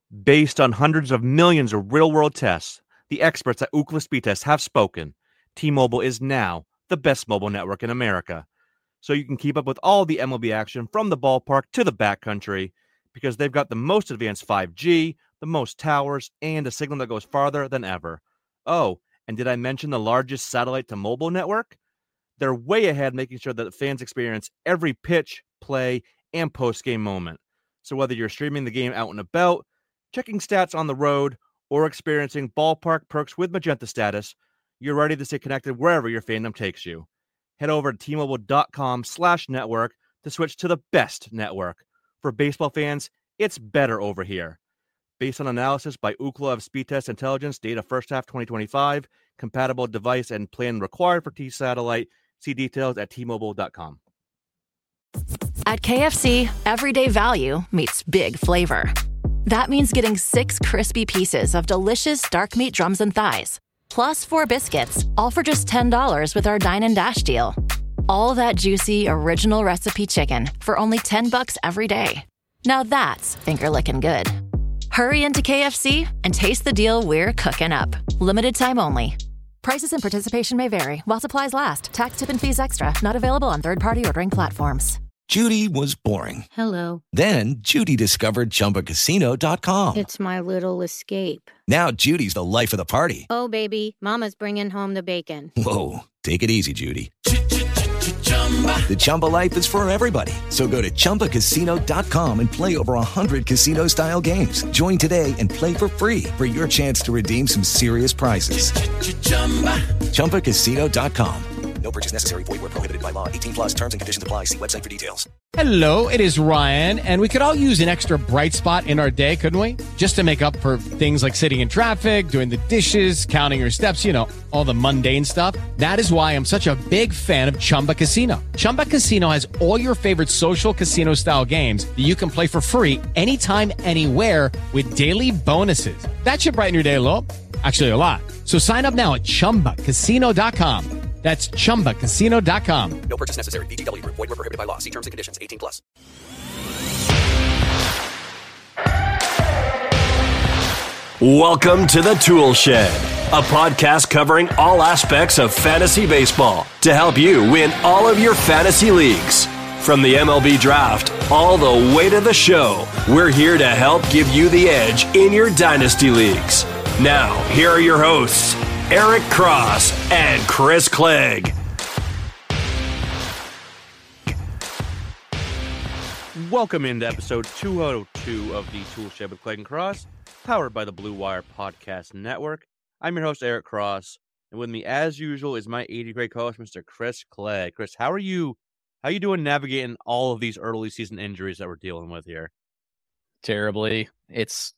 Based on hundreds of millions of real-world tests, the experts at Ookla Speed Test have spoken. T-Mobile is now the best mobile network in America. So you can keep up with all the MLB action from the ballpark to the backcountry because they've got the most advanced 5G, the most towers, and a signal that goes farther than ever. Oh, and did I mention the largest satellite-to-mobile network? They're way ahead, making sure that fans experience every pitch, play, and post-game moment. So whether you're streaming the game out and about, checking stats on the road, or experiencing ballpark perks with Magenta status, you're ready to stay connected wherever your fandom takes you. Head over to T-Mobile.com/network to switch to the best network. For baseball fans, it's better over here. Based on analysis by Ookla of Speed Test Intelligence, data first half 2025, compatible device and plan required for T-Satellite. See details at T-Mobile.com. At KFC, everyday value meets big flavor. That means getting 6 crispy pieces of delicious dark meat drums and thighs, plus 4 biscuits, all for just $10 with our Dine and Dash deal. All that juicy, original recipe chicken for only $10 every day. Now that's finger-licking good. Hurry into KFC and taste the deal we're cooking up. Limited time only. Prices and participation may vary while supplies last. Tax, tip, and fees extra. Not available on third-party ordering platforms. Judy was boring. Hello. Then Judy discovered ChumbaCasino.com. It's my little escape. Now Judy's the life of the party. Oh, baby, mama's bringing home the bacon. Whoa, take it easy, Judy. The Chumba life is for everybody. So go to ChumbaCasino.com and play over 100 casino-style games. Join today and play for free for your chance to redeem some serious prizes. ChumbaCasino.com. No purchase necessary. Void where prohibited by law. 18 plus terms and conditions apply. See website for details. Hello, it is Ryan, and we could all use an extra bright spot in our day, couldn't we? Just to make up for things like sitting in traffic, doing the dishes, counting your steps, you know, all the mundane stuff. That is why I'm such a big fan of Chumba Casino. Chumba Casino has all your favorite social casino-style games that you can play for free anytime, anywhere with daily bonuses. That should brighten your day a little. Actually, a lot. So sign up now at ChumbaCasino.com. That's ChumbaCasino.com. No purchase necessary. VGW. Void where prohibited by law. See terms and conditions. 18 plus. Welcome to the Tool Shed, a podcast covering all aspects of fantasy baseball to help you win all of your fantasy leagues. From the MLB draft all the way to the show, we're here to help give you the edge in your dynasty leagues. Now, here are your hosts, Eric Cross and Chris Clegg. Welcome into episode 202 of the Tool Shed with Clegg and Cross, powered by the Blue Wire Podcast Network. I'm your host, Eric Cross, and with me, as usual, is my 80-grade co-host, Mr. Chris Clegg. Chris, how are you? How you doing navigating all of these early season injuries that we're dealing with here? Terribly. It's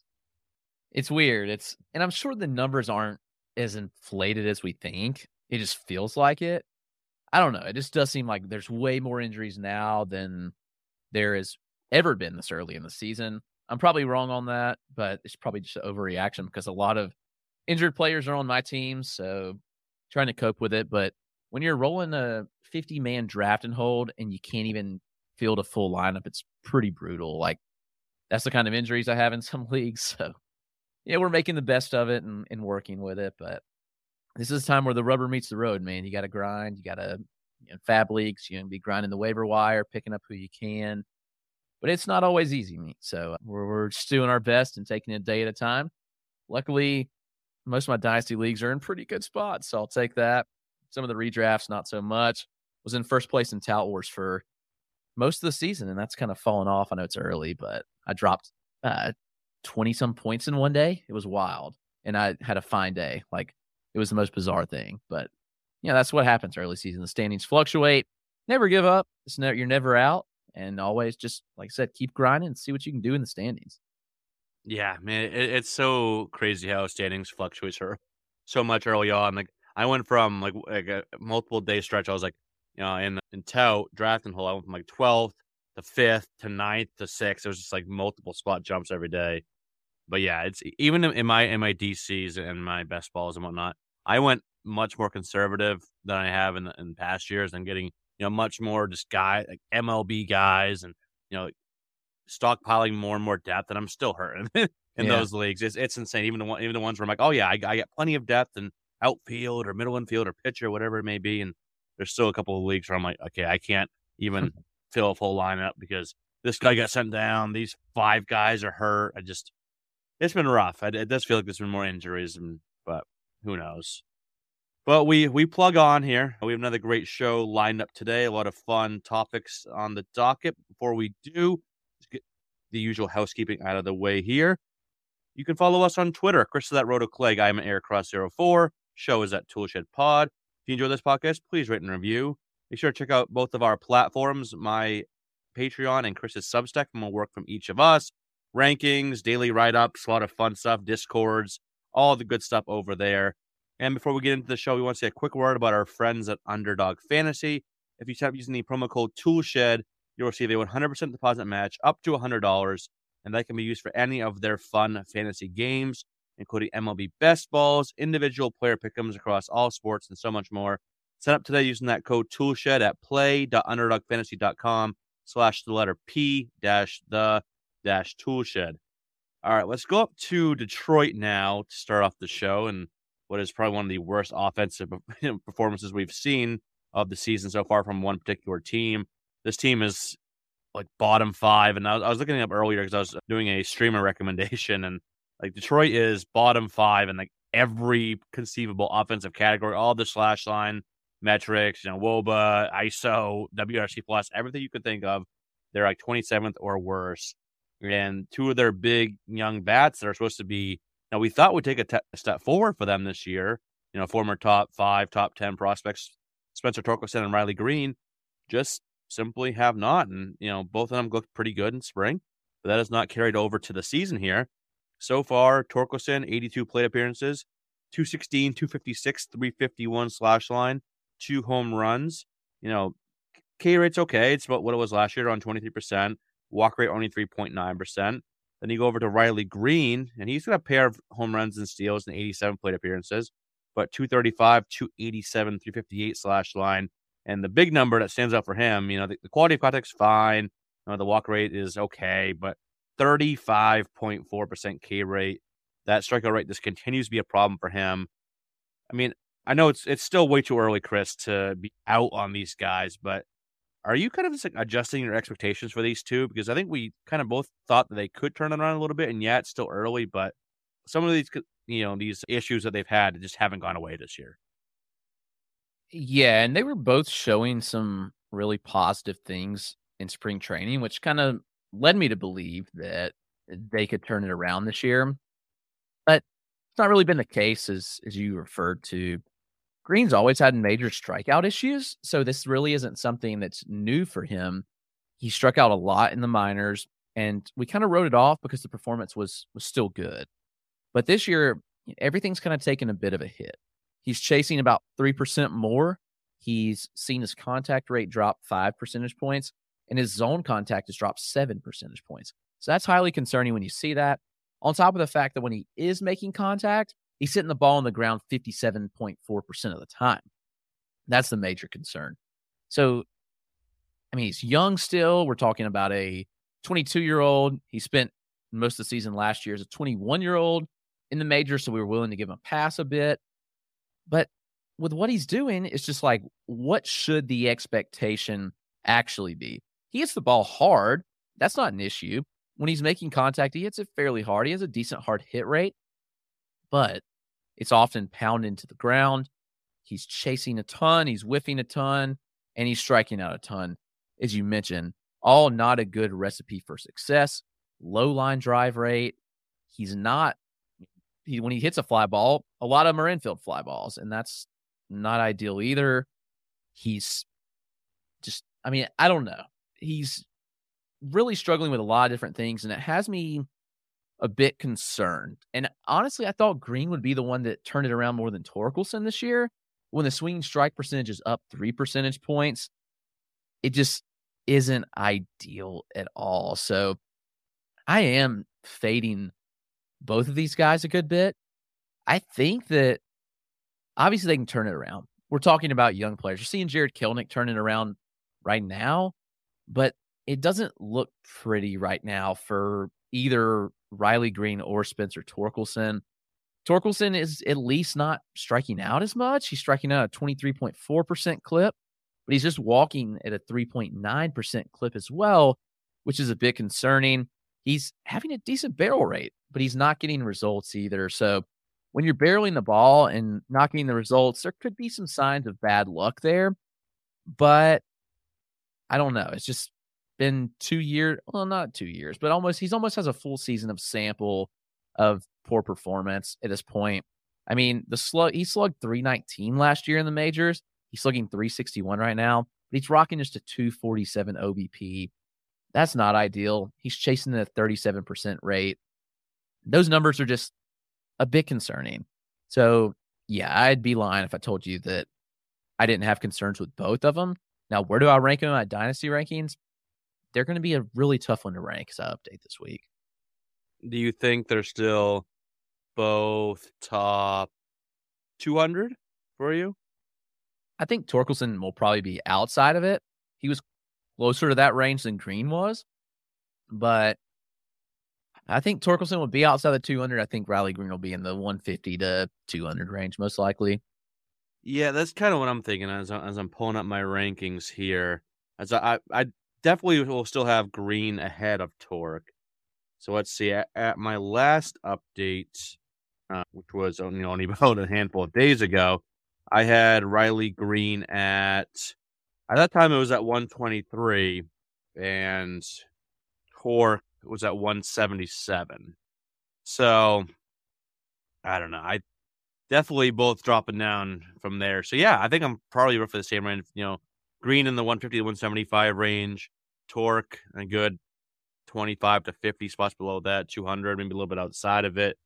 weird. And I'm sure the numbers aren't as inflated as we think. It just feels like it. I don't know. It just does seem like there's way more injuries now than there has ever been this early in the season. I'm probably wrong on that, but it's probably just an overreaction because a lot of injured players are on my team, so trying to cope with it. But when you're rolling a 50-man draft and hold and you can't even field a full lineup, it's pretty brutal. Like, that's the kind of injuries I have in some leagues. So, yeah, we're making the best of it and working with it. But this is a time where the rubber meets the road, man. You got to grind. You got to, fab leagues, you're going to be grinding the waiver wire, picking up who you can. But it's not always easy, mate. So we're just doing our best and taking it a day at a time. Luckily, most of my dynasty leagues are in pretty good spots, so I'll take that. Some of the redrafts, not so much. Was in first place in Tout Wars for most of the season, and that's kind of fallen off. I know it's early, but I dropped 20-some points in one day. It was wild, and I had a fine day. Like, it was the most bizarre thing. But, that's what happens early season. The standings fluctuate. Never give up. You're never out. And always just, like I said, keep grinding and see what you can do in the standings. Yeah, man, it's so crazy how standings fluctuates so much early on. Like, I went from like a multiple day stretch. I was like, in Tout drafting hole, I went from like 12th to 5th to 9th to 6th. It was just like multiple spot jumps every day. But yeah, it's even in my DCs and my best balls and whatnot, I went much more conservative than I have in past years and getting much more just like MLB guys and stockpiling more and more depth, and I'm still hurting in those leagues. It's insane. Even the ones where I'm like, oh yeah, I got plenty of depth in outfield or middle infield or pitcher, whatever it may be, and there's still a couple of leagues where I'm like, okay, I can't even fill a full lineup because this guy got sent down. These 5 guys are hurt. It's been rough. It does feel like there's been more injuries, but who knows? But we plug on here. We have another great show lined up today. A lot of fun topics on the docket. Before we do, let's get the usual housekeeping out of the way here. You can follow us on Twitter. Chris is at RotoClegg. I am at Aircross04. Show is at Toolshed Pod. If you enjoy this podcast, please rate and review. Make sure to check out both of our platforms, my Patreon and Chris's Substack, and more work from each of us. Rankings, daily write-ups, a lot of fun stuff, Discords, all the good stuff over there. And before we get into the show, we want to say a quick word about our friends at Underdog Fantasy. If you sign up using the promo code TOOLSHED, you'll receive a 100% deposit match up to $100, and that can be used for any of their fun fantasy games, including MLB Best Balls, individual player pick'ems across all sports, and so much more. Sign up today using that code TOOLSHED at play.underdogfantasy.com/P-the-Toolshed. All right, let's go up to Detroit now to start off the show, and what is probably one of the worst offensive performances we've seen of the season so far from one particular team. This team is like bottom 5, and I was looking it up earlier because I was doing a streamer recommendation, and like Detroit is bottom 5 in like every conceivable offensive category, all the slash line metrics, WOBA, ISO, WRC plus, everything you could think of. They're like 27th or worse, and 2 of their big young bats that are supposed to be. Now, we thought we'd take a step forward for them this year. Former top 5, top 10 prospects, Spencer Torkelson and Riley Green, just simply have not. And, both of them looked pretty good in spring, but that has not carried over to the season here. So far, Torkelson, 82 plate appearances, 216, 256, 351 slash line, 2 home runs. K rate's okay. It's about what it was last year, around 23%. Walk rate only 3.9%. Then you go over to Riley Green, and he's got a pair of home runs and steals and 87 plate appearances, but 235, 287, 358 slash line. And the big number that stands out for him, the quality of contact's fine. The walk rate is okay, but 35.4% K rate. That strikeout rate just continues to be a problem for him. I mean, I know it's still way too early, Chris, to be out on these guys, but are you kind of just adjusting your expectations for these two? Because I think we kind of both thought that they could turn it around a little bit, and it's still early, but some of these, these issues that they've had just haven't gone away this year. Yeah, and they were both showing some really positive things in spring training, which kind of led me to believe that they could turn it around this year. But it's not really been the case, as you referred to. Green's always had major strikeout issues, so this really isn't something that's new for him. He struck out a lot in the minors, and we kind of wrote it off because the performance was still good. But this year, everything's kind of taken a bit of a hit. He's chasing about 3% more. He's seen his contact rate drop 5 percentage points, and his zone contact has dropped 7 percentage points. So that's highly concerning when you see that. On top of the fact that when he is making contact, he's hitting the ball on the ground 57.4% of the time. That's the major concern. So, he's young still. We're talking about a 22-year-old. He spent most of the season last year as a 21-year-old in the majors, so we were willing to give him a pass a bit. But with what he's doing, it's just like, what should the expectation actually be? He hits the ball hard. That's not an issue. When he's making contact, he hits it fairly hard. He has a decent hard hit rate, but it's often pounded into the ground. He's chasing a ton. He's whiffing a ton, and he's striking out a ton, as you mentioned. All not a good recipe for success. Low line drive rate. When he hits a fly ball, a lot of them are infield fly balls, and that's not ideal either. He's just, I don't know. He's really struggling with a lot of different things, and it has me a bit concerned. And honestly, I thought Green would be the one that turned it around more than Torkelson this year. When the swinging strike percentage is up 3 percentage points, it just isn't ideal at all. So I am fading both of these guys a good bit. I think that obviously they can turn it around. We're talking about young players. You're seeing Jared Kelenic turn it around right now, but it doesn't look pretty right now for either Riley Green or Spencer Torkelson. Torkelson is at least not striking out as much. He's striking out a 23.4% clip, but he's just walking at a 3.9% clip as well, which is a bit concerning. He's having a decent barrel rate, but he's not getting results either. So when you're barreling the ball and not getting the results, there could be some signs of bad luck there. But I don't know. It's just been 2 years. Well, not 2 years, but he's almost has a full season of sample of poor performance at this point. I mean, he slugged 319 last year in the majors. He's slugging 361 right now, but he's rocking just a 247 OBP. That's not ideal. He's chasing a 37% rate. Those numbers are just a bit concerning. So, yeah, I'd be lying if I told you that I didn't have concerns with both of them. Now, where do I rank them in my dynasty rankings? They're going to be a really tough one to rank as I update this week. Do you think they're still both top 200 for you? I think Torkelson will probably be outside of it. He was closer to that range than Green was, but I think Torkelson will be outside the 200. I think Riley Green will be in the 150 to 200 range, most likely. Yeah, that's kind of what I'm thinking as I'm pulling up my rankings here. As I definitely will still have Green ahead of Torque. So let's see. At my last update, which was only about a handful of days ago, I had Riley Green at that time it was at 123, and Torque was at 177. So I don't know. I definitely both dropping down from there. So yeah, I think I'm probably roughly the same range. Green in the 150 to 175 range, Torque a good 25 to 50 spots below that, 200, maybe a little bit outside of it.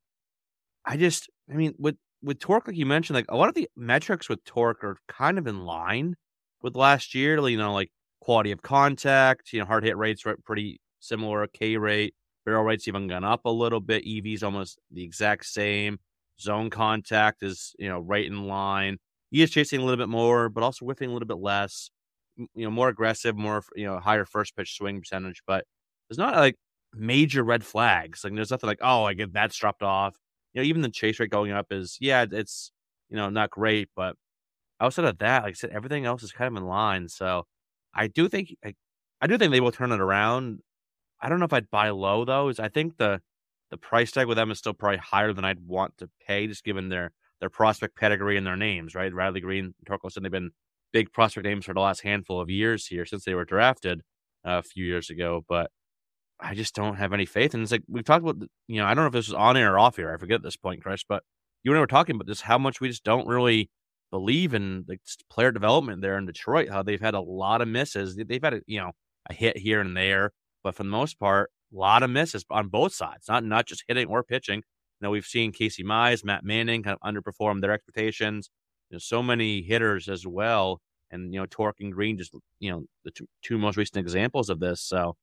With Torque, like you mentioned, like a lot of the metrics with Torque are kind of in line with last year. Like quality of contact, hard hit rates are pretty similar, K rate, barrel rates even gone up a little bit. EV's almost the exact same. Zone contact is, right in line. He is chasing a little bit more, but also whiffing a little bit less. More aggressive, more, higher first pitch swing percentage, but there's not like major red flags. Like there's nothing like, oh, I get that's dropped off. Even the chase rate going up is, it's, not great, but outside of that, like I said, everything else is kind of in line. So I do think they will turn it around. I don't know if I'd buy low though. I think the price tag with them is still probably higher than I'd want to pay, just given their prospect pedigree and their names, right? Riley Green, Torkelson, they've been big prospect names for the last handful of years here since they were drafted a few years ago, but I just don't have any faith. And it's like we've talked about, I don't know if this was on air or off air. I forget at this point, Chris, but you and I were talking about just how much we just don't really believe in the player development there in Detroit, how they've had a lot of misses. They've had a hit here and there, but for the most part, a lot of misses on both sides, not just hitting or pitching. We've seen Casey Mize, Matt Manning kind of underperform their expectations. So many hitters as well. And, Torque and Green, just, the two most recent examples of this. So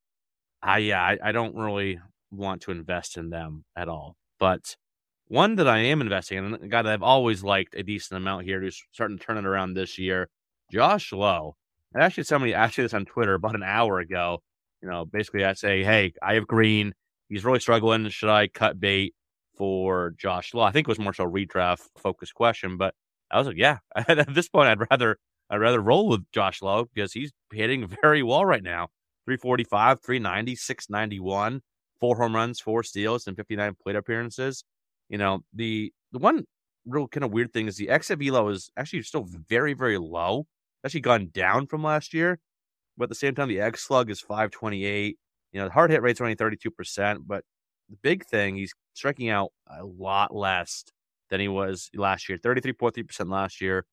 I don't really want to invest in them at all. But one that I am investing in, a guy that I've always liked a decent amount here, who's starting to turn it around this year, Josh Lowe. And actually, somebody asked me this on Twitter about an hour ago. Basically I say, hey, I have Green. He's really struggling. Should I cut bait for Josh Lowe? I think it was more so a redraft focused question, but I was like, yeah, at this point, I'd rather roll with Josh Lowe because he's hitting very well right now. 345, 390, 691, 4 home runs, 4 steals, and 59 plate appearances. The one real kind of weird thing is the exit velo is actually still very, very low. It's actually gone down from last year, but at the same time, the X slug is 528. The hard hit rate's only 32%, but the big thing, he's striking out a lot less than he was last year. 33.3% last year,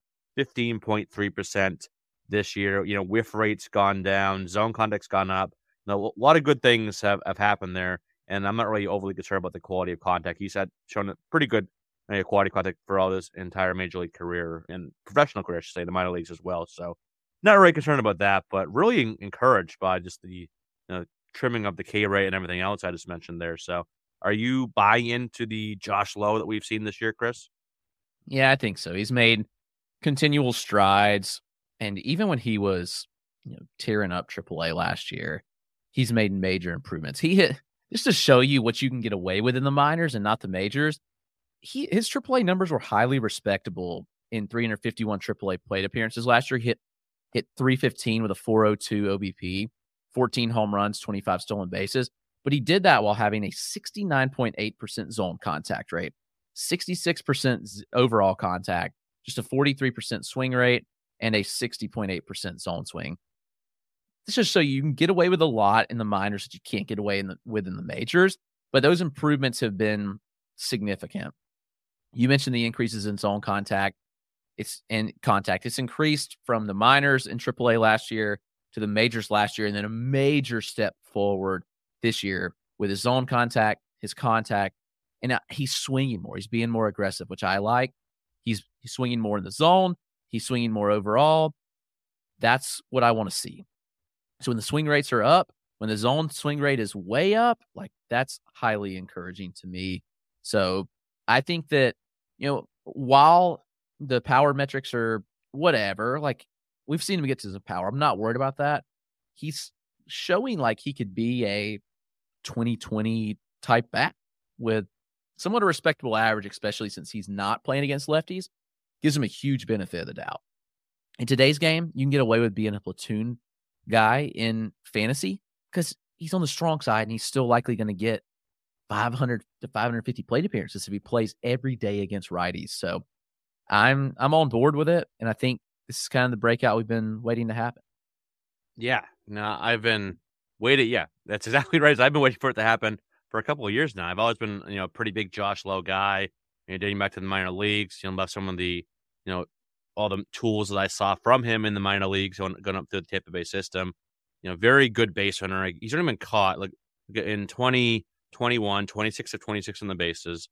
15.3% this year. Whiff rate's gone down, zone contact's gone up. A lot of good things have happened there, and I'm not really overly concerned about the quality of contact. He's shown a pretty good quality of contact for all his entire major league career and professional career, I should say, the minor leagues as well. So not really concerned about that, but really encouraged by just the trimming of the K rate and everything else I just mentioned there. So are you buying into the Josh Lowe that we've seen this year, Chris? Yeah, I think so. He's made continual strides. And even when he was, tearing up AAA last year, he's made major improvements. He hit, just to show you what you can get away with in the minors and not the majors, his AAA numbers were highly respectable in 351 AAA plate appearances last year. He hit 315 with a 402 OBP, 14 home runs, 25 stolen bases. But he did that while having a 69.8% zone contact rate, 66% overall contact, just a 43% swing rate, and a 60.8% zone swing. This just so you can get away with a lot in the minors that you can't get away with in the majors. But those improvements have been significant. You mentioned the increases in zone contact. It's increased from the minors in AAA last year to the majors last year, and then a major step forward this year with his zone contact, his contact, and he's swinging more. He's being more aggressive, which I like. He's swinging more in the zone. He's swinging more overall. That's what I want to see. So when the swing rates are up, when the zone swing rate is way up, like that's highly encouraging to me. So I think that, while the power metrics are whatever, like we've seen him get to the power. I'm not worried about that. He's showing like he could be a 2020 type bat with somewhat a respectable average, especially since he's not playing against lefties. Gives him a huge benefit of the doubt. In today's game, you can get away with being a platoon guy in fantasy because he's on the strong side and he's still likely going to get 500 to 550 plate appearances if he plays every day against righties. So I'm on board with it, and I think this is kind of the breakout we've been waiting to happen. Yeah, no, I've been waiting. Yeah, that's exactly right. I've been waiting for it to happen for a couple of years now. I've always been, a pretty big Josh Lowe guy, dating back to the minor leagues. About some of the, all the tools that I saw from him in the minor leagues going up through the Tampa Bay system. Very good base runner. He's only been caught like in 2021, 26 of 26 on the bases.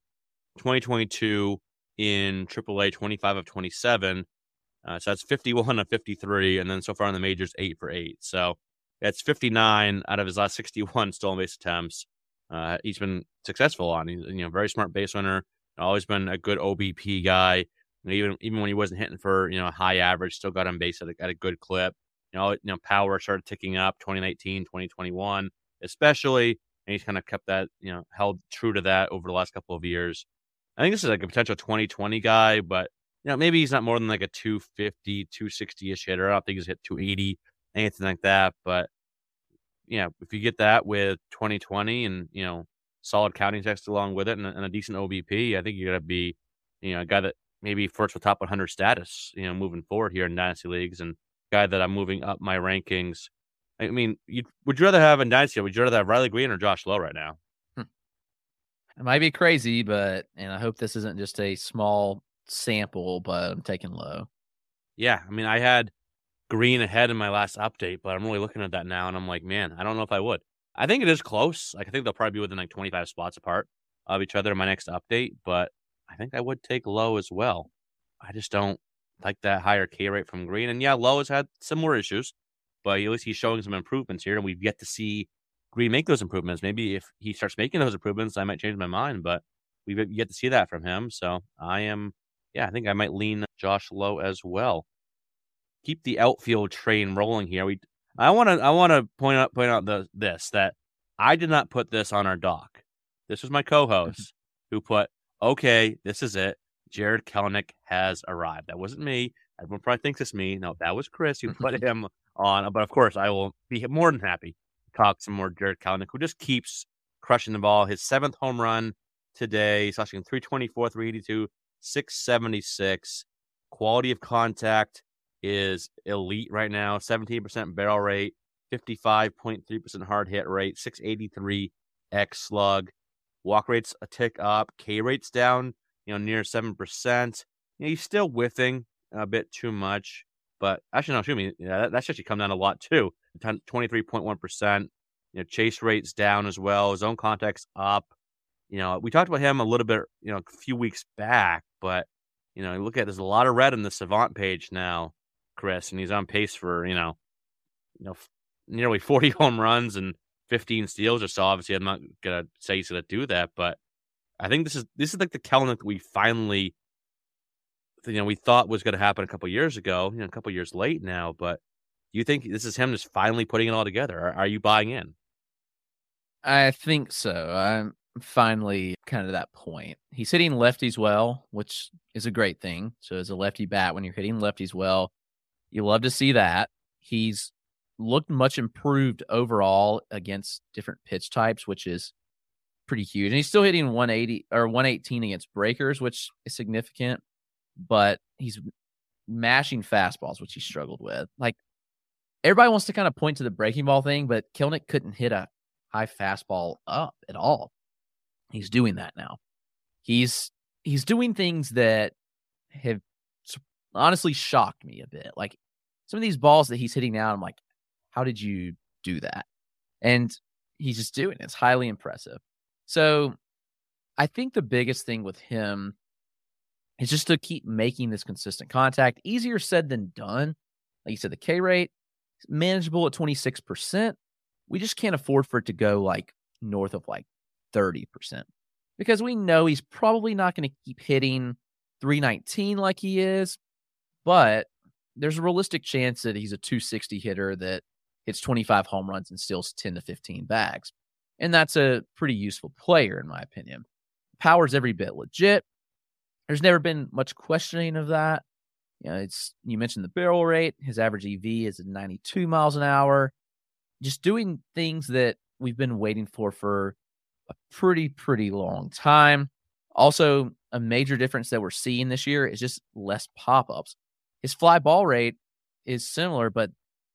2022 in AAA, 25 of 27. So that's 51 of 53, and then so far in the majors, 8 for 8. So that's 59 out of his last 61 stolen base attempts. He's been successful on. He's very smart base runner. Always been a good OBP guy. Even when he wasn't hitting for a high average, still got on base at a good clip. Power started ticking up 2019, 2021, especially, and he's kind of kept that held true to that over the last couple of years. I think this is like a potential 2020 guy, but maybe he's not more than like a 250, 260-ish hitter. I don't think he's hit 280, anything like that. But if you get that with 2020 and solid counting text along with it and a decent OBP, I think you're gonna be a guy that maybe first with top 100 status, moving forward here in Dynasty leagues, and guy that I'm moving up my rankings. I mean, would you rather have in Dynasty? Would you rather have Riley Greene or Josh Lowe right now? It might be crazy, and I hope this isn't just a small sample, but I'm taking Lowe. Yeah, I mean, I had Greene ahead in my last update, but I'm really looking at that now, and I'm like, man, I don't know if I would. I think it is close. Like, I think they'll probably be within like 25 spots apart of each other in my next update, but I think I would take Lowe as well. I just don't like that higher K rate from Greene. And yeah, Lowe has had similar issues, but at least he's showing some improvements here, and we've yet to see Greene make those improvements. Maybe if he starts making those improvements, I might change my mind, but we've yet to see that from him. So I think I might lean Josh Lowe as well. Keep the outfield train rolling here. I want to point out that I did not put this on our doc. This was my co-host who put, okay, this is it. Jarred Kelenic has arrived. That wasn't me. Everyone probably thinks it's me. No, that was Chris who put him on. But of course, I will be more than happy to talk some more Jarred Kelenic, who just keeps crushing the ball. His 7th home run today, slashing 324, 382, 676. Quality of contact is elite right now. 17% barrel rate, 55.3% hard hit rate, 683 X slug. Walk rate's a tick up. K rate's down, near 7%. He's still whiffing a bit too much, but actually, no, excuse me. Yeah, that's actually come down a lot too. 23.1%. Chase rate's down as well. Zone contact's up. We talked about him a little bit, a few weeks back, but look at there's a lot of red on the Savant page now, Chris, and he's on pace for nearly 40 home runs and 15 steals or so. Obviously, I'm not gonna say he's gonna do that, but I think this is like the Kelenic that we finally, we thought was gonna happen a couple years ago. A couple years late now, but do you think this is him just finally putting it all together? Are you buying in? I think so. I'm finally kind of that point. He's hitting lefties well, which is a great thing. So as a lefty bat, when you're hitting lefties well, you love to see that. He's looked much improved overall against different pitch types, which is pretty huge. And he's still hitting 180 or 118 against breakers, which is significant, but he's mashing fastballs, which he struggled with. Like, everybody wants to kind of point to the breaking ball thing, but Kelenic couldn't hit a high fastball up at all. He's doing that now. He's doing things that have honestly shocked me a bit. Like, some of these balls that he's hitting now, I'm like, how did you do that? And he's just doing it. It's highly impressive. So I think the biggest thing with him is just to keep making this consistent contact. Easier said than done. Like you said, the K rate is manageable at 26%. We just can't afford for it to go like north of like 30%, because we know he's probably not going to keep hitting 319 like he is, but there's a realistic chance that he's a 260 hitter that hits 25 home runs and steals 10 to 15 bags. And that's a pretty useful player, in my opinion. Power's every bit legit. There's never been much questioning of that. You know, you mentioned the barrel rate. His average EV is at 92 miles an hour. Just doing things that we've been waiting for a pretty long time. Also, a major difference that we're seeing this year is just less pop-ups. His fly ball rate is similar, but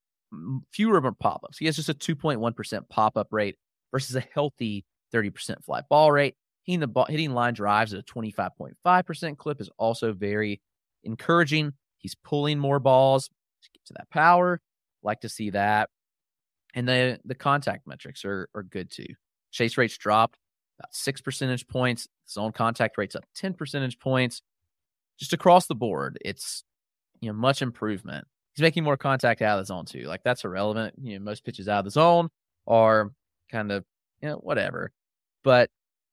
fewer pop-ups. He has just a 2.1% pop-up rate versus a healthy 30% fly ball rate. Hitting line drives at a 25.5% clip is also very encouraging. He's pulling more balls to get to that power. Like to see that. And the contact metrics are good too. Chase rates dropped about 6 percentage points. Zone contact rates up 10 percentage points. Just across the board, it's much improvement. He's making more contact out of the zone too. Like, that's irrelevant. Most pitches out of the zone are kind of whatever. But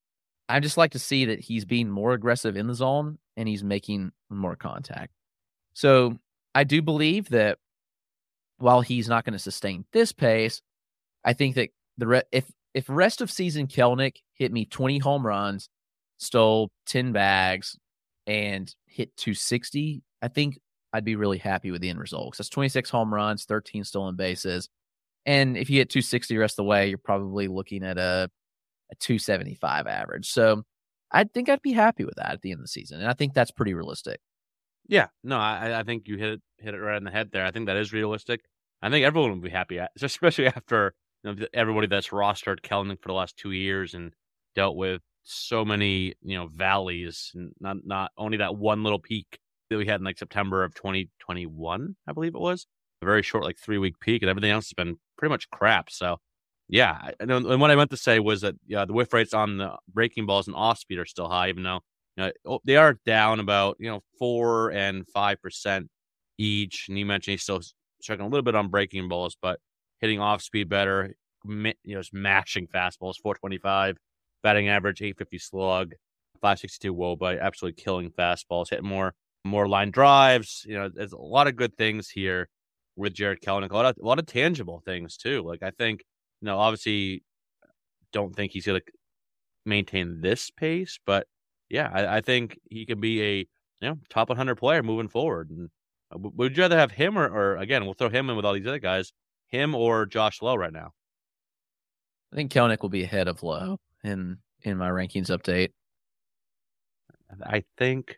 I just like to see that he's being more aggressive in the zone and he's making more contact. So I do believe that while he's not going to sustain this pace, I think that if rest of season Kelenic hit me 20 home runs, stole 10 bags, and hit 260, I think I'd be really happy with the end result. Because that's 26 home runs, 13 stolen bases. And if you hit 260 the rest of the way, you're probably looking at a 275 average. So I think I'd be happy with that at the end of the season. And I think that's pretty realistic. Yeah, no, I think you hit it right in the head there. I think that is realistic. I think everyone would be happy, especially after everybody that's rostered Kelenic for the last 2 years and dealt with so many valleys, and not only that one little peak that we had in like September of 2021, I believe it was, a very short 3-week peak, and everything else has been pretty much crap. So yeah, and what I meant to say was that the whiff rates on the breaking balls and off speed are still high, even though they are down about 4 and 5% each. And you mentioned he's still struggling a little bit on breaking balls, but hitting off speed better. Smashing fastballs, 425, batting average, 850 slug, 562 WOBA, absolutely killing fastballs, hitting more line drives. There's a lot of good things here with Jarred Kelenic. A lot of tangible things too. Like, I think obviously don't think he's going to maintain this pace, but yeah, I think he can be a top 100 player moving forward. And would you rather have him or again, we'll throw him in with all these other guys, him or Josh Lowe right now? I think Kelenic will be ahead of Lowe in my rankings update. I think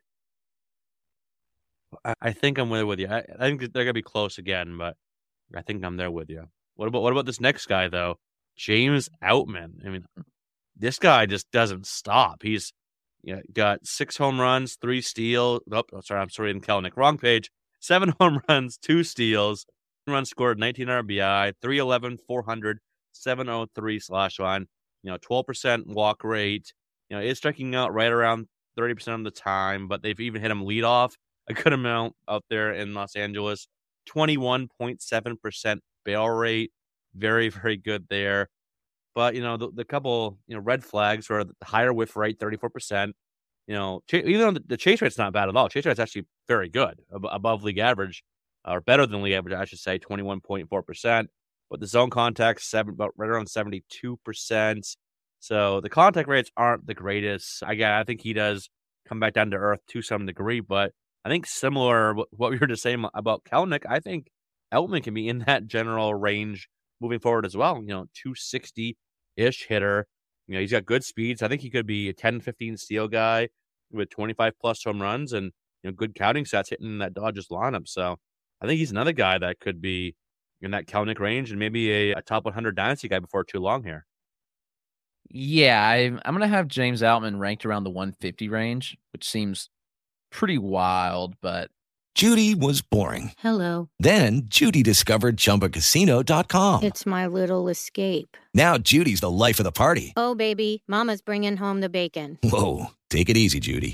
I'm there with you. I think they're gonna be close again, but I think I'm there with you. What about this next guy though? James Outman. I mean, this guy just doesn't stop. He's got 6 home runs, 3 steals. I'm sorry, in Kelenic. Wrong page. 7 home runs, 2 steals. Runs scored, 19 RBI, 311, 400, 703 slash line. 12% walk rate. Is striking out right around 30% of the time, but they've even hit him leadoff a good amount out there in Los Angeles. 21.7% barrel rate. Very, very good there. But, the couple, red flags were the higher whiff rate, 34%. Even though the chase rate's not bad at all. Chase rate's actually very good, above league average, or better than league average, I should say, 21.4%. but the zone contact about right around 72%. So the contact rates aren't the greatest. I think he does come back down to earth to some degree, but I think similar what we were just saying about Kelenic, I think Outman can be in that general range moving forward as well. 260-ish hitter. He's got good speeds. I think he could be a 10-15 steal guy with 25-plus home runs and good counting stats hitting that Dodgers lineup. So I think he's another guy that could be in that Kelenic range and maybe a top 100 dynasty guy before too long here. Yeah, I'm going to have James Outman ranked around the 150 range, which seems pretty wild, but... Judy was boring. Hello. Then Judy discovered ChumbaCasino.com. It's my little escape. Now Judy's the life of the party. Oh, baby, mama's bringing home the bacon. Whoa, take it easy, Judy.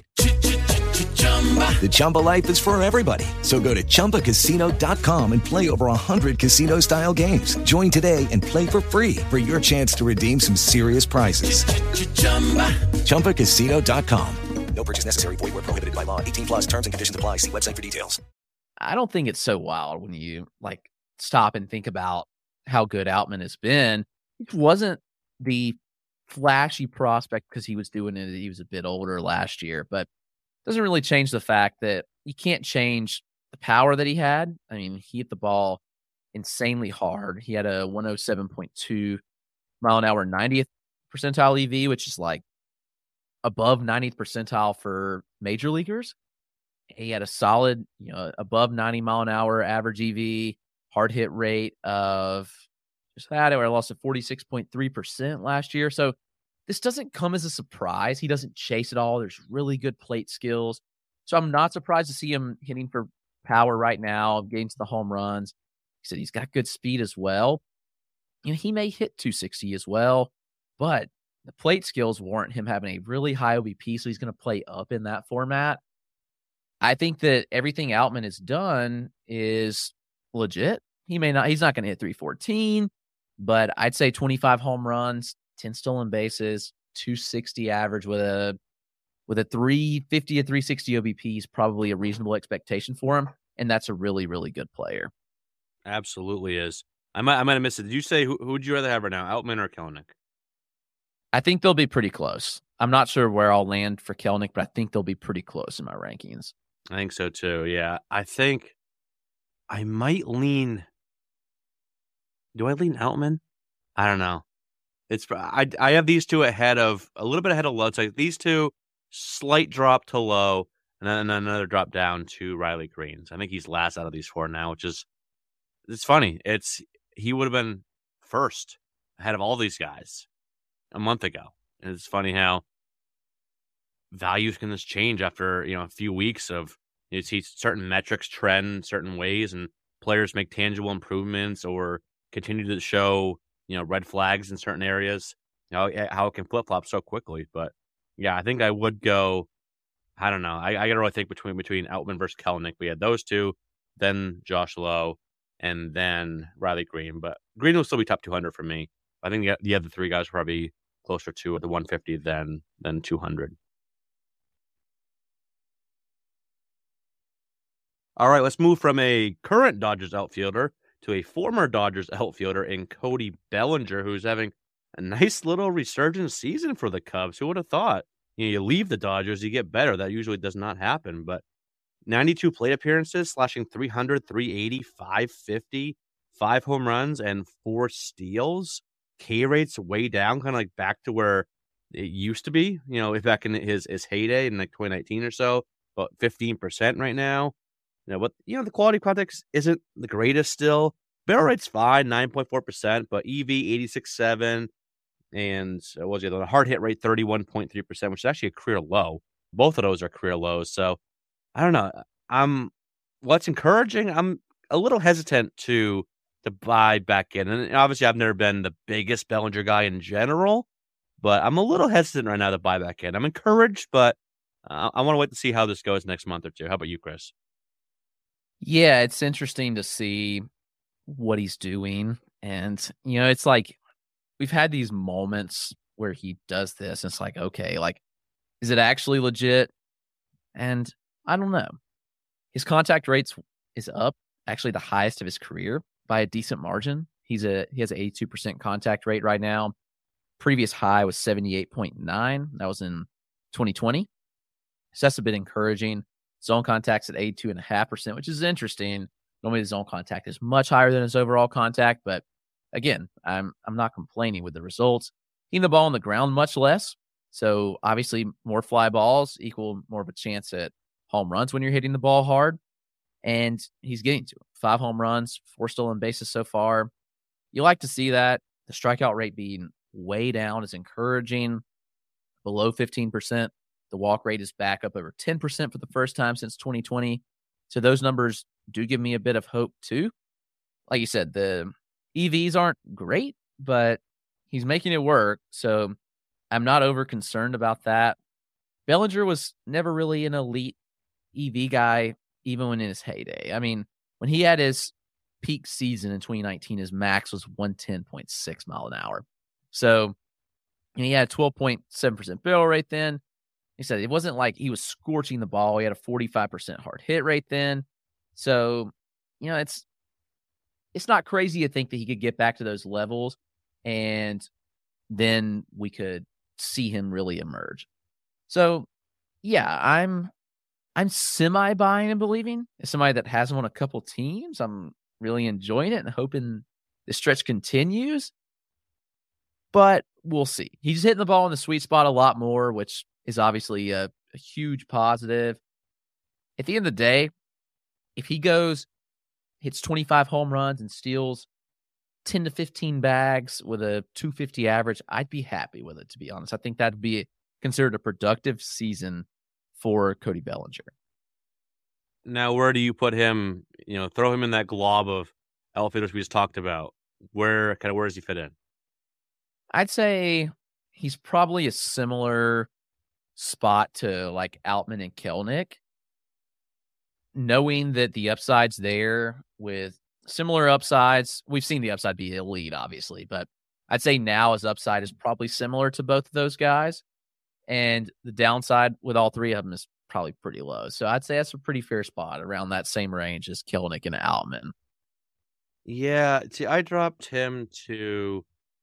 The Chumba life is for everybody. So go to ChumbaCasino.com and play over 100 casino-style games. Join today and play for free for your chance to redeem some serious prizes. ChumbaCasino.com. No purchase necessary. Void where prohibited by law. 18+ terms and conditions apply. See website for details. I don't think it's so wild when you stop and think about how good Outman has been. He wasn't the flashy prospect because he was doing it. He was a bit older last year, but doesn't really change the fact that you can't change the power that he had. I mean, he hit the ball insanely hard. He had a 107.2 mile an hour 90th percentile EV, which is above 90th percentile for major leaguers. He had a solid, above 90 mile an hour average EV, hard hit rate of just that, or lost at 46.3% last year. So this doesn't come as a surprise. He doesn't chase it all. There's really good plate skills. So I'm not surprised to see him hitting for power right now, getting to the home runs. He said he's got good speed as well. He may hit 260 as well, but the plate skills warrant him having a really high OBP, so he's going to play up in that format. I think that everything Outman has done is legit. He's not going to hit 314, but I'd say 25 home runs, 10 stolen bases, 260 average with a 350 to 360 OBP is probably a reasonable expectation for him, and that's a really, really good player. Absolutely is. I might have missed it. Did you say who would you rather have right now, Outman or Kelenic? I think they'll be pretty close. I'm not sure where I'll land for Kelenic, but I think they'll be pretty close in my rankings. I think so too. Yeah, I think I might lean. Do I lean Outman? I don't know. I have these two a little bit ahead of low. It's like these two, slight drop to low, and then another drop down to Riley Greene. So I think he's last out of these four now, it's funny. He would have been first ahead of all these guys a month ago. And it's funny how values can just change after a few weeks of you see certain metrics trend certain ways, and players make tangible improvements or continue to show red flags in certain areas. How it can flip flop so quickly. But yeah, I think I would go. I don't know. I got to really think between Outman versus Kelenic. We had those two, then Josh Lowe, and then Riley Greene. But Greene will still be top 200 for me. I think the other three guys will probably closer to the 150 than 200. All right, let's move from a current Dodgers outfielder to a former Dodgers outfielder in Cody Bellinger, who's having a nice little resurgent season for the Cubs. Who would have thought? You leave the Dodgers, you get better. That usually does not happen. But 92 plate appearances, slashing 300, 380, 550, 5 home runs, and 4 steals. K rate's way down, kind of back to where it used to be, back in his heyday in 2019 or so, about 15% right now. But the quality context isn't the greatest still. Barrel rate's fine, 9.4%, but EV 86.7, and what was the hard hit rate 31.3%, which is actually a career low. Both of those are career lows. So I don't know. What's encouraging? I'm a little hesitant to buy back in, and obviously I've never been the biggest Bellinger guy in general, but I'm a little hesitant right now to buy back in. I'm encouraged, but I want to wait to see how this goes next month or two. How about you, Chris? Yeah, it's interesting to see what he's doing. And, it's like we've had these moments where he does this. And it's like, okay, is it actually legit? And I don't know. His contact rates is up, actually the highest of his career by a decent margin. He has an 82% contact rate right now. Previous high was 78.9. That was in 2020. So that's a bit encouraging. Zone contact's at 82.5%, which is interesting. Normally the zone contact is much higher than his overall contact, but again, I'm not complaining with the results. Hitting the ball on the ground much less. So obviously more fly balls equal more of a chance at home runs when you're hitting the ball hard. And he's getting to it. 5 home runs, 4 stolen bases so far. You like to see that. The strikeout rate being way down is encouraging, below 15%. The walk rate is back up over 10% for the first time since 2020. So those numbers do give me a bit of hope too. Like you said, the EVs aren't great, but he's making it work. So I'm not over concerned about that. Bellinger was never really an elite EV guy, even when in his heyday. I mean, when he had his peak season in 2019, his max was 110.6 mile an hour. So he had 12.7% barrel rate then. He said it wasn't like he was scorching the ball. He had a 45% hard hit rate then. So, it's not crazy to think that he could get back to those levels and then we could see him really emerge. So, yeah, I'm semi buying and believing. As somebody that has him on a couple teams, I'm really enjoying it and hoping the stretch continues. But we'll see. He's hitting the ball in the sweet spot a lot more, which is obviously a huge positive. At the end of the day, if he hits 25 home runs and steals 10 to 15 bags with a 250 average, I'd be happy with it, to be honest. I think that'd be considered a productive season for Cody Bellinger. Now, where do you put him? Throw him in that glob of outfielders we just talked about. Where does he fit in? I'd say he's probably a similar spot to like Outman and Kelenic, knowing that the upside's there with similar upsides. We've seen the upside be elite, obviously, but I'd say now his upside is probably similar to both of those guys. And the downside with all three of them is probably pretty low. So I'd say that's a pretty fair spot around that same range as Kelenic and Outman. Yeah, see, I dropped him to...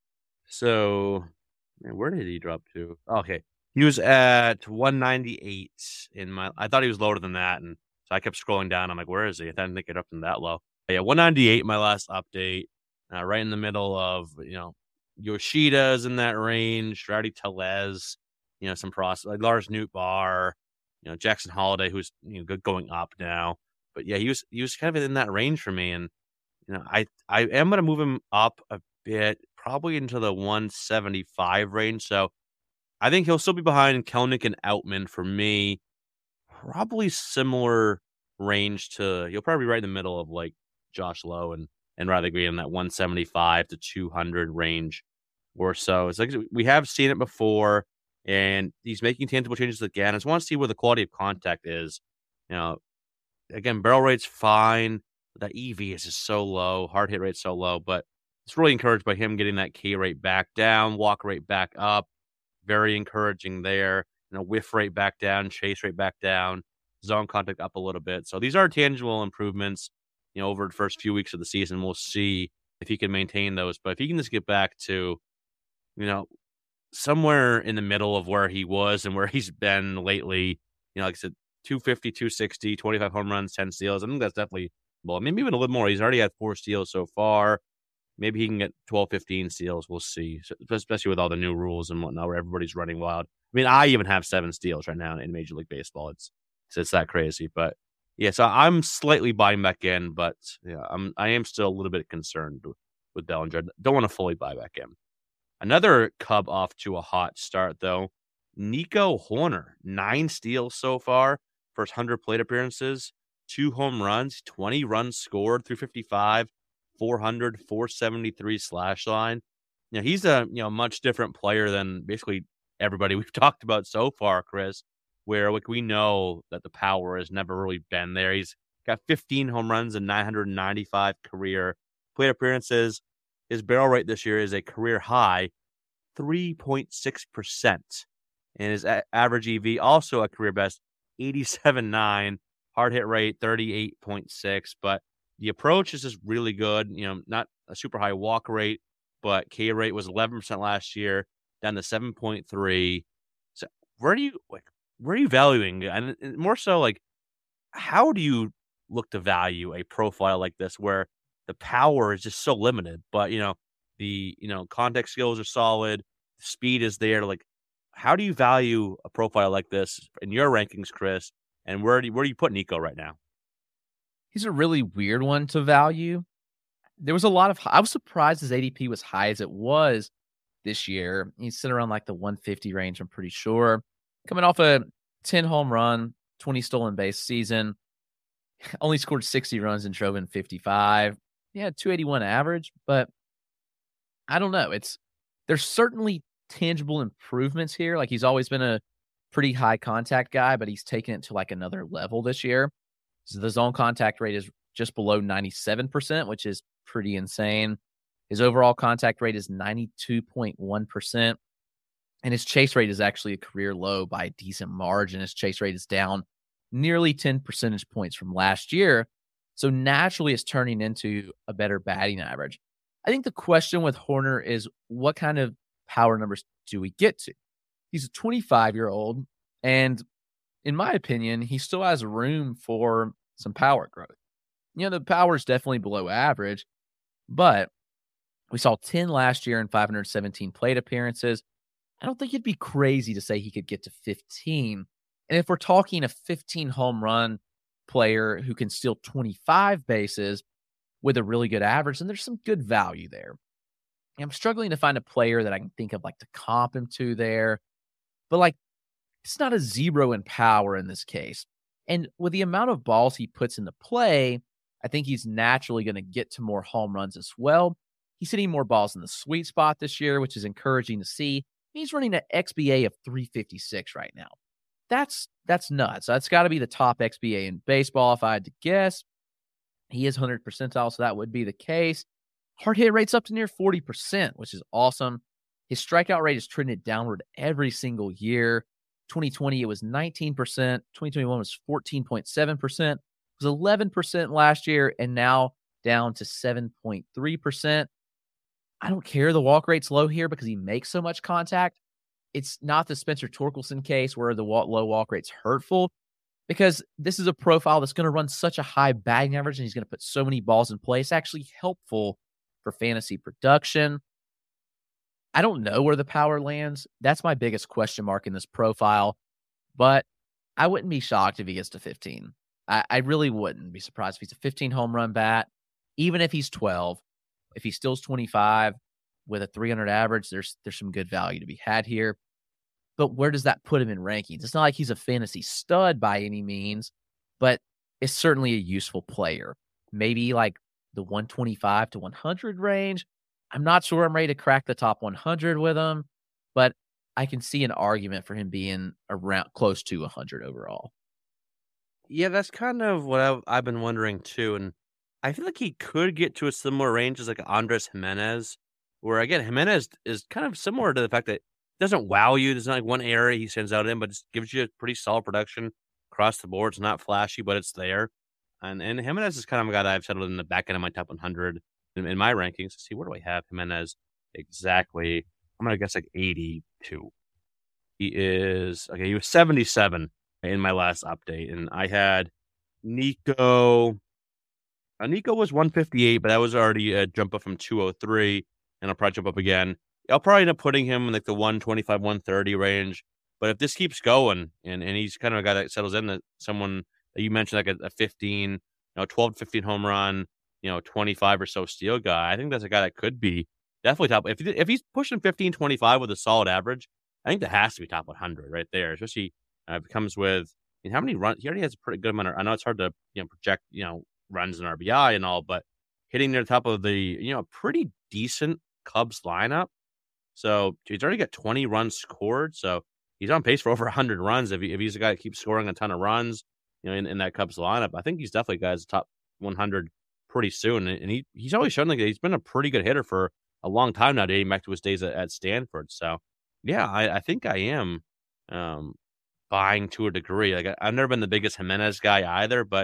So, man, where did he drop to? Okay. He was at 198 I thought he was lower than that, and so I kept scrolling down. I'm like, where is he? I didn't think it up him that low. But yeah, 198, my last update, right in the middle of, Yoshida's in that range, Rowdy Tellez, some prospects, like Lars Nootbaar, Jackson Holiday, who's going up now. But yeah, he was kind of in that range for me, and I am going to move him up a bit, probably into the 175 range. So I think he'll still be behind Kelenic and Outman for me. Probably similar range to, he'll probably be right in the middle of like Josh Lowe and Riley Green in that 175 to 200 range or so. It's like we have seen it before, and he's making tangible changes again. I just want to see where the quality of contact is. Again, barrel rate's fine. That EV is just so low. Hard hit rate's so low, but it's really encouraged by him getting that K rate back down, walk rate back up. Very encouraging there. Whiff rate back down, chase rate back down, zone contact up a little bit. So these are tangible improvements, over the first few weeks of the season. We'll see if he can maintain those. But if he can just get back to, somewhere in the middle of where he was and where he's been lately, like I said, 250, 260, 25 home runs, 10 steals. I think that's definitely, well, maybe even a little more. He's already had 4 steals so far. Maybe he can get 12, 15 steals. We'll see, especially with all the new rules and whatnot where everybody's running wild. I mean, I even have 7 steals right now in Major League Baseball. It's that crazy. But, yeah, so I'm slightly buying back in, but yeah, I am still a little bit concerned with Bellinger. Don't want to fully buy back in. Another Cub off to a hot start, though. Nico Hoerner, 9 steals so far, first 100 plate appearances, 2 home runs, 20 runs scored, 355. 400, 473 slash line. He's a much different player than basically everybody we've talked about so far, Chris, where we know that the power has never really been there. He's got 15 home runs and 995 career plate appearances. His barrel rate this year is a career high, 3.6%. And his average EV, also a career best, 87.9. Hard hit rate, 38.6. But the approach is just really good. Not a super high walk rate, but K rate was 11% last year, down to 7.3. So where are you valuing? And more so, like, how do you look to value a profile like this where the power is just so limited, but the contact skills are solid, speed is there. Like, how do you value a profile like this in your rankings, Chris? And where do you put Nico right now? He's a really weird one to value. There was I was surprised his ADP was high as it was this year. He's sitting around like the 150 range, I'm pretty sure. Coming off a 10 home run, 20 stolen base season. Only scored 60 runs and drove in 55. Yeah, 281 average, but I don't know. There's certainly tangible improvements here. Like, he's always been a pretty high contact guy, but he's taken it to like another level this year. So the zone contact rate is just below 97%, which is pretty insane. His overall contact rate is 92.1%. And his chase rate is actually a career low by a decent margin. His chase rate is down nearly 10 percentage points from last year. So naturally, it's turning into a better batting average. I think the question with Hoerner is, what kind of power numbers do we get to? He's a 25-year-old, and in my opinion, he still has room for some power growth. The power is definitely below average, but we saw 10 last year and 517 plate appearances. I don't think it'd be crazy to say he could get to 15. And if we're talking a 15 home run player who can steal 25 bases with a really good average, then there's some good value there. I'm struggling to find a player that I can think of like to comp him to there, but like, it's not a zero in power in this case. And with the amount of balls he puts into play, I think he's naturally going to get to more home runs as well. He's hitting more balls in the sweet spot this year, which is encouraging to see. He's running an XBA of 356 right now. That's nuts. That's got to be the top XBA in baseball if I had to guess. He is 100th percentile, so that would be the case. Hard hit rate's up to near 40%, which is awesome. His strikeout rate has trended downward every single year. 2020, it was 19%. 2021 was 14.7%. It was 11% last year, and now down to 7.3%. I don't care the walk rate's low here because he makes so much contact. It's not the Spencer Torkelson case where the low walk rate's hurtful, because this is a profile that's going to run such a high batting average and he's going to put so many balls in play. It's actually helpful for fantasy production. I don't know where the power lands. That's my biggest question mark in this profile, but I wouldn't be shocked if he gets to 15. I really wouldn't be surprised if he's a 15 home run bat, even if he's 12. If he steals 25 with a 300 average, there's some good value to be had here. But where does that put him in rankings? It's not like he's a fantasy stud by any means, but it's certainly a useful player. Maybe like the 125 to 100 range. I'm not sure I'm ready to crack the top 100 with him, but I can see an argument for him being around close to 100 overall. Yeah, that's kind of what I've been wondering too. And I feel like he could get to a similar range as like Andres Gimenez, where again, Gimenez is kind of similar to the fact that it doesn't wow you. There's not like one area he sends out in, but it gives you a pretty solid production across the board. It's not flashy, but it's there. And Gimenez is kind of a guy that I've settled in the back end of my top 100 in my rankings. Let's see, where do I have Gimenez exactly? I'm going to guess like 82. He was 77 in my last update. And I had Nico. Nico was 158, but that was already a jump up from 203. And I'll probably jump up again. I'll probably end up putting him in like the 125, 130 range. But if this keeps going, and he's kind of a guy that settles in, that someone that you mentioned, like a 15, 12 to 15 home run, 25 or so steal guy, I think that's a guy that could be definitely top. If he's pushing 15, 25 with a solid average, I think that has to be top 100 right there. Especially if it comes with, how many runs? He already has a pretty good amount. I know it's hard to project runs and RBI and all, but hitting near the top of the pretty decent Cubs lineup. So he's already got 20 runs scored. So he's on pace for over 100 runs. If he's a guy that keeps scoring a ton of runs, in that Cubs lineup, I think he's definitely a guy that's top 100 pretty soon. And he's always shown like he's been a pretty good hitter for a long time now, dating back to his days at Stanford. So yeah, I think I am buying to a degree. Like I've never been the biggest Gimenez guy either, but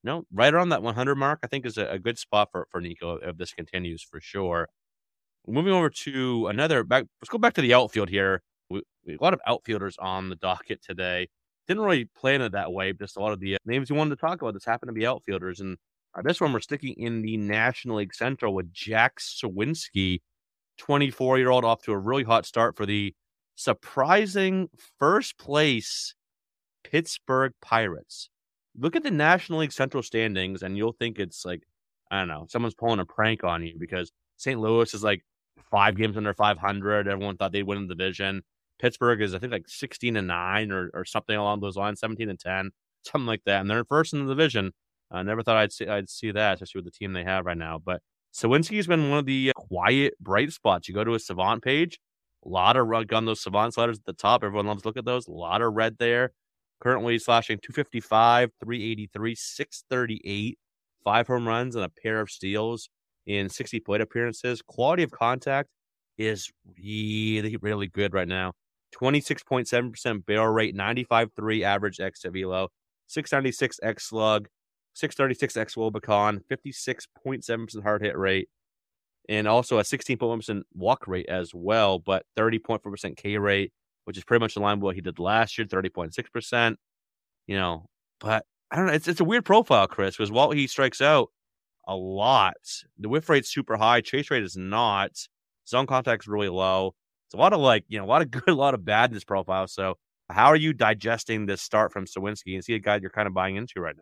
right around that 100 mark, I think is a good spot for Nico if this continues for sure. Moving over to let's go back to the outfield here. We a lot of outfielders on the docket today. Didn't really plan it that way, just a lot of the names we wanted to talk about just happen to be outfielders. And this one, we're sticking in the National League Central with Jack Suwinski, 24-year-old, off to a really hot start for the surprising first place Pittsburgh Pirates. Look at the National League Central standings, and you'll think it's like, I don't know, someone's pulling a prank on you because St. Louis is like 5 games under 500. Everyone thought they'd win the division. Pittsburgh is, I think, like 16-9 or something along those lines, 17-10, something like that. And they're first in the division. I never thought I'd see that, especially with the team they have right now. But Suwinski's been one of the quiet, bright spots. You go to a Savant page, a lot of red on those Savant sliders at the top. Everyone loves to look at those. A lot of red there. Currently slashing 255, 383, 638, 5 home runs, and a pair of steals in 60 plate appearances. Quality of contact is really, really good right now. 26.7% barrel rate, 95.3 average exit velo, 696 X slug, 636 X Wobicon, 56.7% hard hit rate, and also a 16.1% walk rate as well, but 30.4% K rate, which is pretty much in line with what he did last year, 30.6%. But I don't know. It's a weird profile, Chris, because while he strikes out a lot, the whiff rate's super high, chase rate is not, zone contact's really low. It's a lot of a lot of good, a lot of bad in this profile. So how are you digesting this start from Suwinski and see a guy you're kind of buying into right now?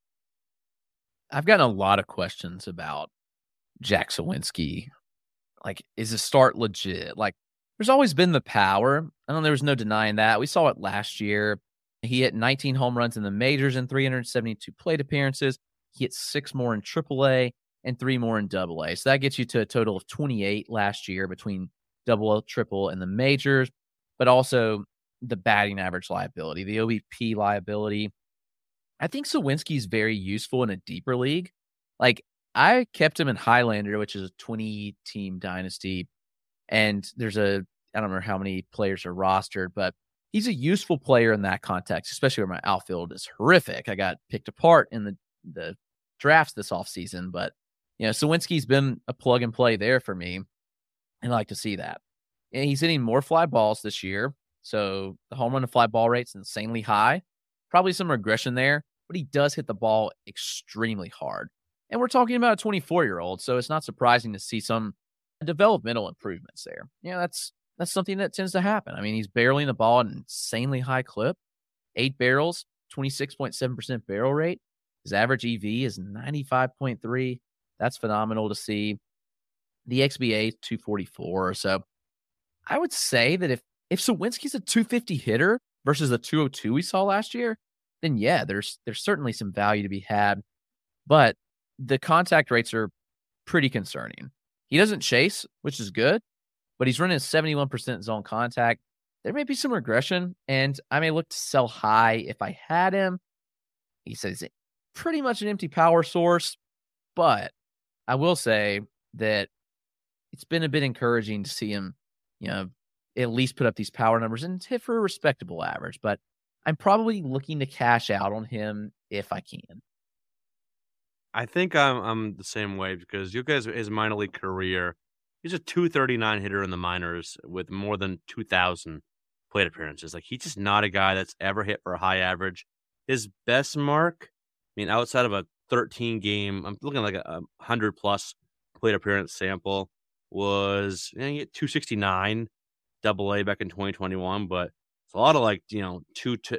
I've gotten a lot of questions about Jack Suwinski. Like, is the start legit? Like, there's always been the power. I know there was no denying that. We saw it last year. He hit 19 home runs in the majors in 372 plate appearances. He hit 6 more in AAA and 3 more in AA. So that gets you to a total of 28 last year between double, triple, and the majors, but also the batting average liability, the OBP liability. I think Suwinski's very useful in a deeper league. Like, I kept him in Highlander, which is a 20-team dynasty, and I don't remember how many players are rostered, but he's a useful player in that context, especially where my outfield is horrific. I got picked apart in the drafts this offseason, but Suwinski's been a plug and play there for me, and I like to see that. And he's hitting more fly balls this year, so the home run to fly ball rate's insanely high. Probably some regression there, but he does hit the ball extremely hard. And we're talking about a 24-year-old, so it's not surprising to see some developmental improvements there. That's something that tends to happen. I mean, he's barreling the ball at an insanely high clip. 8 barrels, 26.7% barrel rate. His average EV is 95.3. That's phenomenal to see. The XBA is 244. So I would say that if Suwinski's a 250 hitter versus the 202 we saw last year, then yeah, there's certainly some value to be had. But the contact rates are pretty concerning. He doesn't chase, which is good, but he's running 71% zone contact. There may be some regression, and I may look to sell high if I had him. He says it's pretty much an empty power source, but I will say that it's been a bit encouraging to see him, at least put up these power numbers and hit for a respectable average. But I'm probably looking to cash out on him if I can. I think I'm the same way because you guys, his minor league career, he's a 239 hitter in the minors with more than 2,000 plate appearances. Like, he's just not a guy that's ever hit for a high average. His best mark, outside of a 13 game, I'm looking like a 100+ plate appearance sample, was 269 AA back in 2021, but it's a lot of 210s,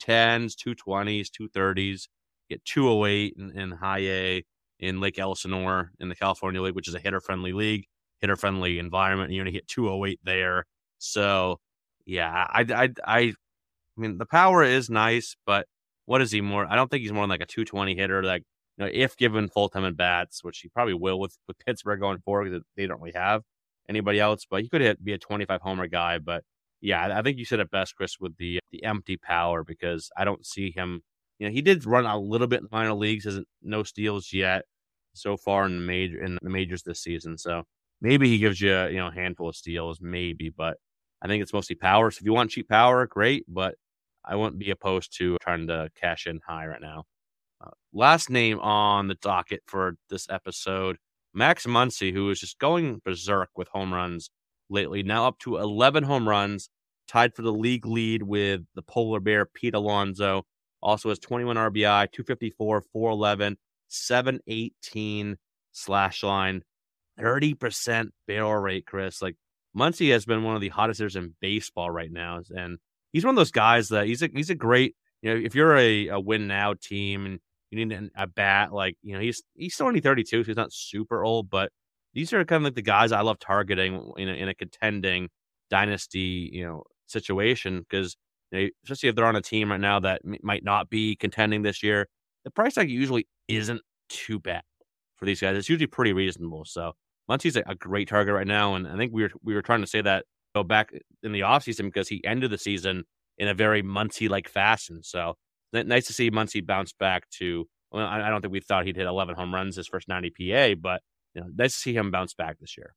220s, 230s. Get 208 in high A in Lake Elsinore in the California League, which is a hitter-friendly league, hitter-friendly environment. You're going to hit 208 there. So, yeah, I mean, the power is nice, but what is he more? I don't think he's more than like a 220 hitter. Like, if given full-time at bats, which he probably will with Pittsburgh going forward, because they don't really have anybody else. But he could be a 25 homer guy. But yeah, I think you said it best, Chris, with the empty power, because I don't see him. He did run a little bit in the minor leagues, hasn't no steals yet so far in the majors this season. So maybe he gives you a handful of steals, maybe, but I think it's mostly power. So if you want cheap power, great, but I wouldn't be opposed to trying to cash in high right now. Last name on the docket for this episode, Max Muncy, who is just going berserk with home runs lately, now up to 11 home runs, tied for the league lead with the polar bear Pete Alonso. Also has 21 RBI, 254, 411, 718 slash line, 30% barrel rate, Chris. Like, Muncy has been one of the hottest hitters in baseball right now. And he's one of those guys that he's a great, if you're a win now team and you need a bat, like, he's still only 32, so he's not super old, but these are kind of like the guys I love targeting in a contending dynasty, situation, because especially if they're on a team right now that might not be contending this year, the price tag usually isn't too bad for these guys. It's usually pretty reasonable. So Muncy's a great target right now, and I think we were trying to say that back in the offseason because he ended the season in a very Muncy-like fashion. So nice to see Muncy bounce back to. Well, I don't think we thought he'd hit 11 home runs his first 90 PA, but nice to see him bounce back this year.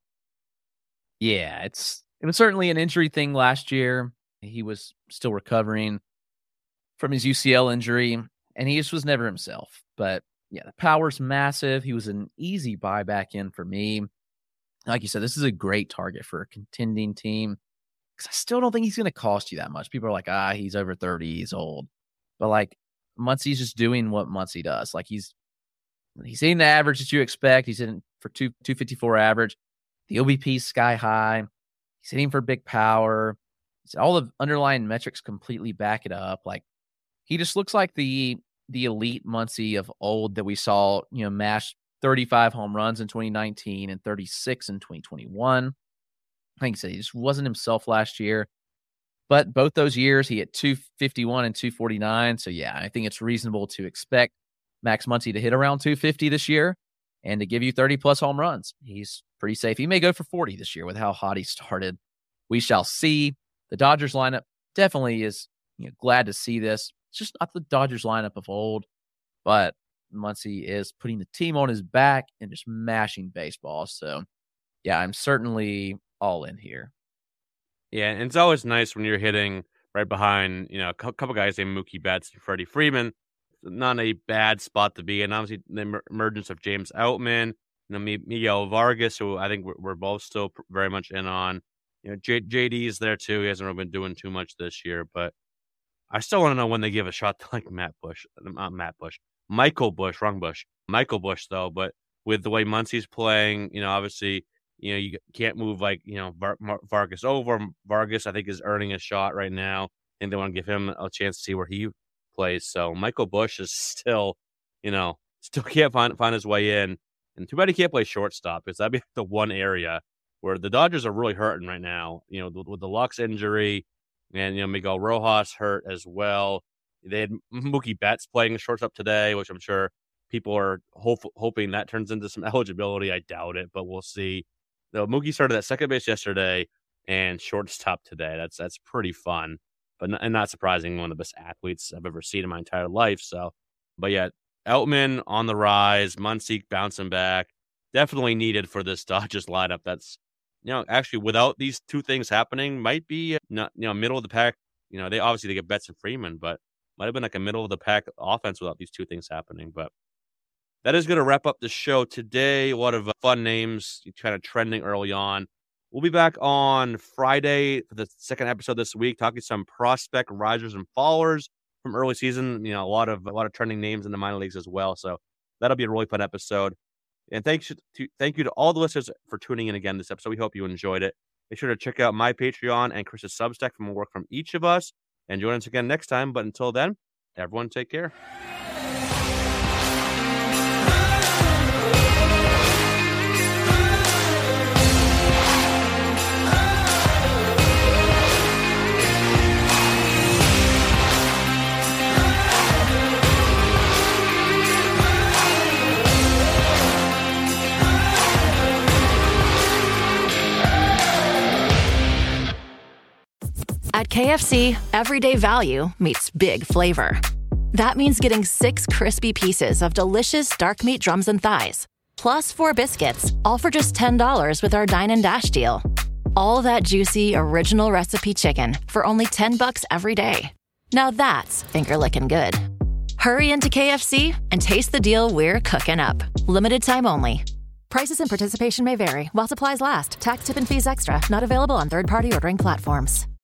Yeah, it was certainly an injury thing last year. He was still recovering from his UCL injury, and he just was never himself. But yeah, the power's massive. He was an easy buy back in for me. Like you said, this is a great target for a contending team because I still don't think he's going to cost you that much. People are like, he's over 30, he's old. But like, Muncy's just doing what Muncy does. Like, he's hitting the average that you expect. He's hitting for 254 average. The OBP's sky high. He's hitting for big power. All the underlying metrics completely back it up. Like, he just looks like the elite Muncy of old that we saw, mash 35 home runs in 2019 and 36 in 2021. Like I said, he just wasn't himself last year. But both those years, he hit 251 and 249. So, yeah, I think it's reasonable to expect Max Muncy to hit around 250 this year and to give you 30-plus home runs. He's pretty safe. He may go for 40 this year with how hot he started. We shall see. The Dodgers lineup definitely is glad to see this. It's just not the Dodgers lineup of old, but Muncy is putting the team on his back and just mashing baseball. So, yeah, I'm certainly all in here. Yeah, and it's always nice when you're hitting right behind, a couple guys named Mookie Betts and Freddie Freeman. Not a bad spot to be in. Obviously, the emergence of James Outman, Miguel Vargas, who I think we're both still very much in on. JD is there too. He hasn't really been doing too much this year, but I still want to know when they give a shot to like Michael Busch, wrong Bush. Michael Busch, though, but with the way Muncy's playing, obviously, you can't move like, Vargas over. Vargas, I think, is earning a shot right now. I think they want to give him a chance to see where he plays. So Michael Busch is still can't find his way in. And too bad he can't play shortstop because that'd be the one area where the Dodgers are really hurting right now. With the Lux injury and, Miguel Rojas hurt as well. They had Mookie Betts playing shortstop today, which I'm sure people are hoping that turns into some eligibility. I doubt it, but we'll see. Mookie started at second base yesterday and shortstop today. That's pretty fun, but not surprising. One of the best athletes I've ever seen in my entire life. So, but yeah, Outman on the rise, Muncy bouncing back, definitely needed for this Dodgers lineup. That's actually without these two things happening, might be not middle of the pack. They get Betts and Freeman, but might have been like a middle of the pack offense without these two things happening. But that is going to wrap up the show today. A lot of fun names kind of trending early on. We'll be back on Friday for the second episode this week, talking some prospect risers and fallers from early season. A lot of trending names in the minor leagues as well. So that'll be a really fun episode. And thank you to all the listeners for tuning in again this episode. We hope you enjoyed it. Make sure to check out my Patreon and Chris's Substack for more work from each of us. And join us again next time. But until then, everyone take care. At KFC, everyday value meets big flavor. That means getting 6 crispy pieces of delicious dark meat drums and thighs, plus 4 biscuits, all for just $10 with our Dine and Dash deal. All that juicy, original recipe chicken for only $10 every day. Now that's finger-licking good. Hurry into KFC and taste the deal we're cooking up. Limited time only. Prices and participation may vary while supplies last. Tax, tip, and fees extra. Not available on third-party ordering platforms.